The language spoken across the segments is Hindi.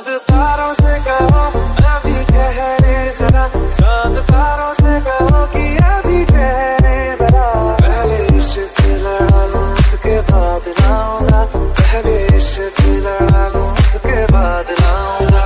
चांद तारों से कहो अभी ठहरे जरा, चांद तारों से कहो कि अभी ठहरे जरा। पहले इश्क लड़ा लूं उसके बाद लाऊंगा, पहले इश्क लड़ा लूं उसके बाद लाऊंगा।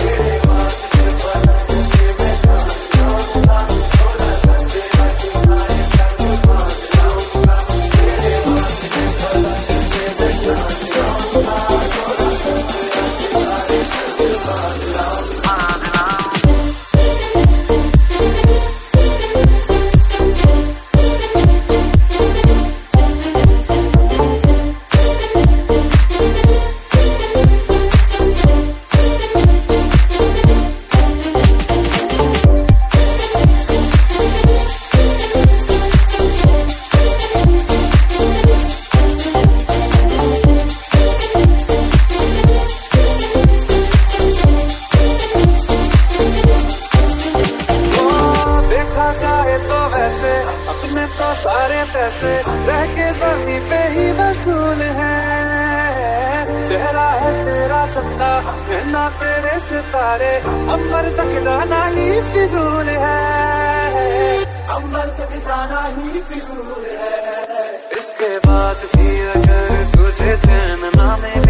अपने तो सारे पैसे रह के ज़मीन पे ही वसूल है। चेहरा है तेरा चंदा, ना तेरे सितारे, अंबर तक जाना ही फिजूल है, अंबर तक जाना ही फिजूल है। इसके बाद भी अगर तुझे चैन ना मिले